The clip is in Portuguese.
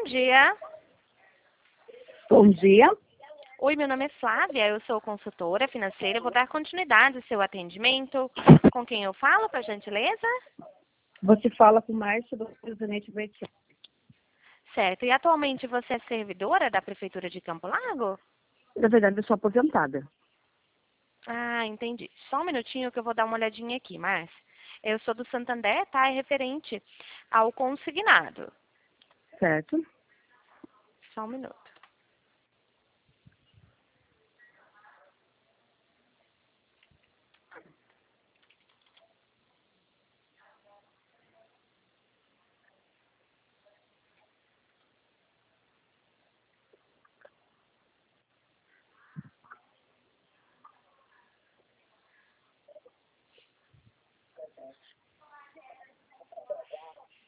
dia. Bom dia. Oi, meu nome é Flávia, eu sou consultora financeira. Eu vou dar continuidade ao seu atendimento. Com quem eu falo, por gentileza? Você fala com Márcia do Presidente Vertical. Certo. E atualmente você é servidora da Prefeitura de Campo Largo? Na verdade, eu sou aposentada. Ah, entendi. Só um minutinho que eu vou dar uma olhadinha aqui, Márcia. Eu sou do Santander, tá? É referente ao consignado. Certo? Só um minuto.